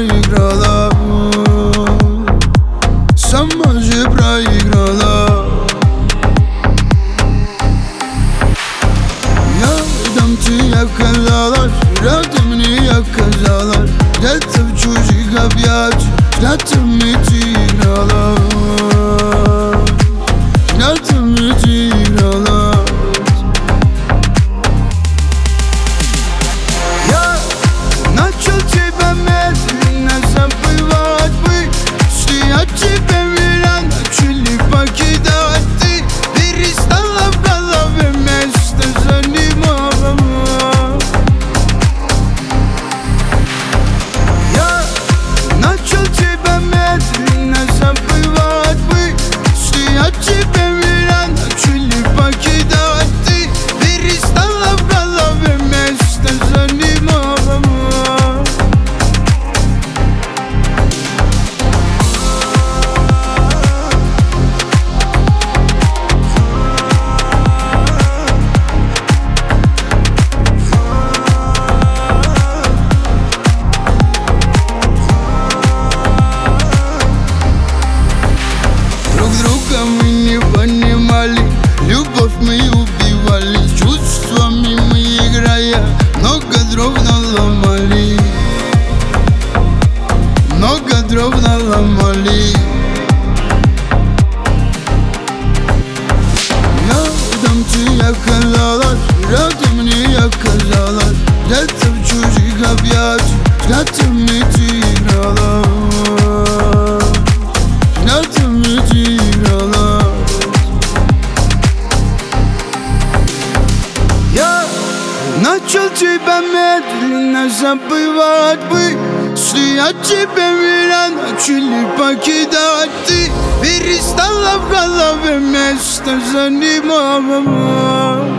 выиграла, сама же проиграла. Рядом ты оказалась, рядом не оказалась. Где-то в чужих объятиях взглядами ты играла, взглядами ты играла. Я начал тебя медленно забывать, мысли о тебе меня начали покидать. Ты перестала в голове место занимала. Я начал тебя медленно забывать, мысли о тебе меня начали покидать. Ты перестала в голове место занимала. Друг друга мы не понимали, любовь мы убивали, чувствами мы играя много дров наломали, много дров наломали. Рядом ты оказалась, рядом не оказалась. Где-то в чужих объятиях взглядами ты играла, взглядами ты играла. Я начал тебя медленно забывать, мысли о тебе меня начали покидать. Ты перестала в голове место занимала.